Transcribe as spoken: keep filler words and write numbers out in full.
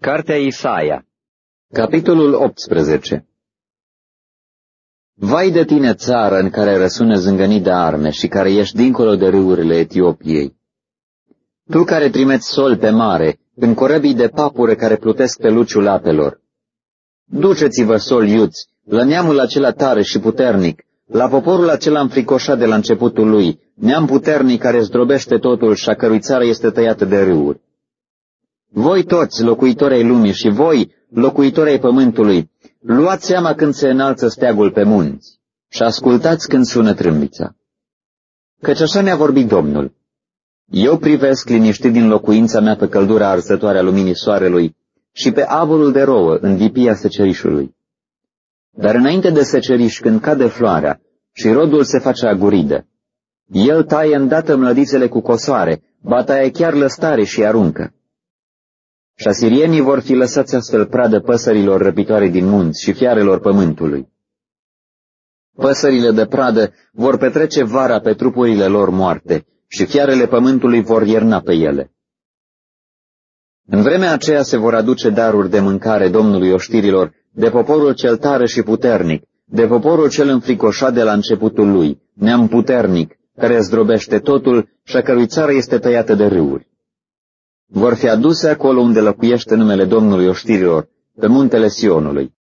Cartea Isaia, capitolul optsprezece. Vai de tine, țară în care răsună zângănit de arme și care ești dincolo de râurile Etiopiei. Tu care trimeți sol pe mare, în corăbii de papure care plutesc pe luciul apelor. Duceți-vă, sol iuți, la neamul acela tare și puternic, la poporul acela înfricoșat de la începutul lui, neam puternic care zdrobește totul și a cărui țară este tăiată de râuri. Voi toți, locuitorii ai lumii, și voi, locuitorii ai pământului, luați seama când se înalță steagul pe munți și ascultați când sună trâmbița. Căci așa mi-a vorbit Domnul. Eu privesc liniștit din locuința mea pe căldura arzătoare a luminii soarelui și pe aburul de rouă în vipia secerișului. Dar înainte de seceriș, când cade floarea și rodul se face aguridă, el taie îndată mlădițele cu cosoare, ba taie chiar lăstare și aruncă. Și asirienii vor fi lăsați astfel pradă păsărilor răpitoare din munți și fiarelor pământului. Păsările de pradă vor petrece vara pe trupurile lor moarte și fiarele pământului vor ierna pe ele. În vremea aceea se vor aduce daruri de mâncare Domnului oștirilor, de poporul cel tare și puternic, de poporul cel înfricoșat de la începutul lui, neam puternic, care zdrobește totul și a cărui țară este tăiată de râuri. Vor fi aduse acolo unde locuiește numele Domnului oștirilor, pe muntele Sionului.